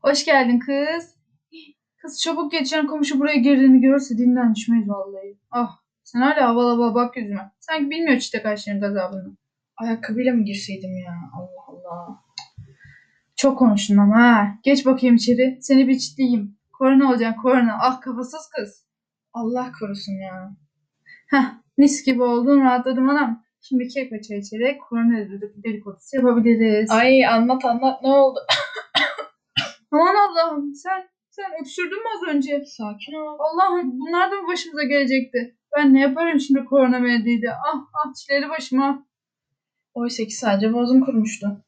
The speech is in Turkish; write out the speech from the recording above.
Hoş geldin kız. Kız çabuk geçen komşu buraya girdiğini görürse dinden düşmeyiz vallahi. Ah sen hala havalı havalı bak yüzüme. Sanki bilmiyor çite kaşların gazabını. Ayakkabıyla mı girseydim ya? Allah Allah. Çok konuştun ama ha. Geç bakayım içeri. Seni bir çitleyeyim. Korona olacaksın korona. Ah kafasız kız. Allah korusun ya. Heh mis gibi oldun rahatladım anam. Şimdi kek ve çay içerek korona dedikodusu yapabiliriz. Ay anlat anlat ne oldu? Aman Allah'ım sen öksürdün mü az önce? Sakin ol. Allah'ım bunlar da mı başımıza gelecekti? Ben ne yaparım şimdi korona medyaydı? Ah ah çileli başıma. Oysa ki sadece boğazım kurumuştu.